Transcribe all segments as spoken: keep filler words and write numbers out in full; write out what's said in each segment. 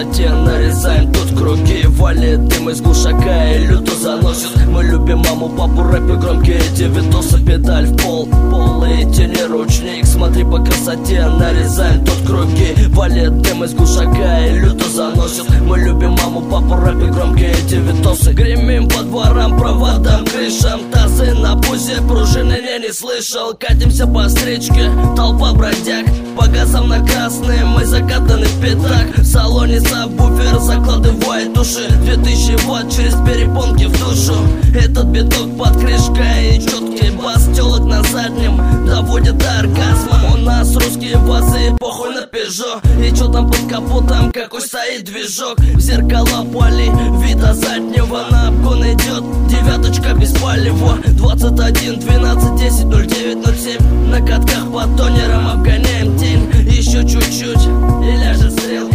красоте нарезаем тут круги. Валит дым из глушака и люто заносит. Мы любим маму, папу, рэп и громкие эти видосы. Педаль в пол, пол и тени ручник. Смотри по красоте нарезаем тут круги. Валит дым из глушака и люто заносит. Мы любим маму, папу, рэп и громкие эти видосы. Гремим по дворам, проводам, крышам. Тазы на пузе, пружины я не слышал. Катимся по встречке, толпа бродяг. По газам на красные, мы закатаны в пятак. В салоне сабвуфер закладывает уши. Две тысячи ватт через перепонки в душу. Этот биток под крышкой и четкий бас. Телок на заднем доводит до оргазма. У нас русские базы, похуй на Пежо. И чё там под капотом, какой стоит движок. В зеркала пали, вида заднего. На обгон идет девяточка без палева. Двадцать один, двенадцать, десять, ноль девять, ноль семь. На катках под тонером обгоняем тень. Еще чуть-чуть и ляжет стрелка.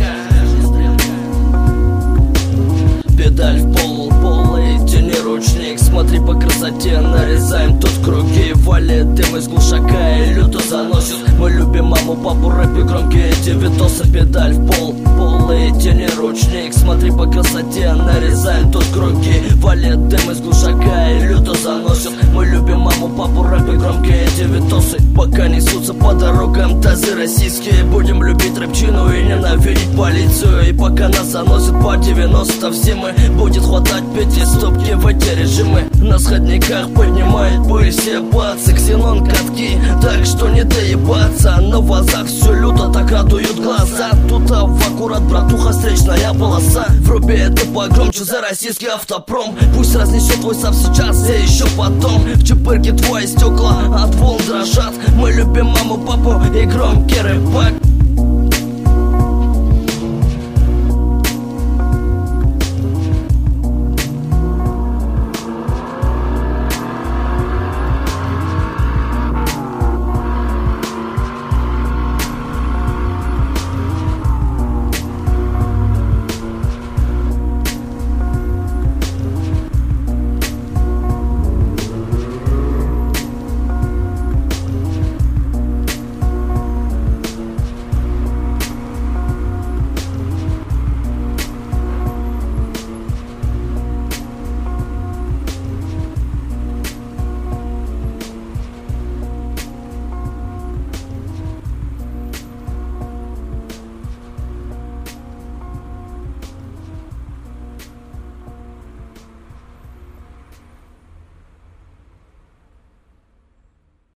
Педаль в пол, пол и тени ручник. Смотри по красоте нарезаем тут круги. Валит дым из глушака и люто заносит. Мы любим маму, папу, рэп и громкие эти видосы. Педаль в пол, пол и тени ручник. Смотри по красоте нарезаем тут круги. Валит дым из глушака и люто заносит. Мы любим маму, папу, рэп и громкие эти видосы. Пока несутся по дорогам тазы российские, будем любить рэпчину и ненавидеть полицию. И пока нас заносит по девяносто, все мы будет хватать пятистопки в эти режимы. На сходниках поднимает пыль все бацы, ксенон катки, так что не доебаться. На вазах все люто, так радуют глаза. Тут а в аккурат, братуха, встречная полоса. Вруби это погромче за российский автопром. Пусть разнесет твой сап сейчас и еще потом. В чепырке твои стекла от волн дрожат. Мы любим маму, папу и громкий рэпак.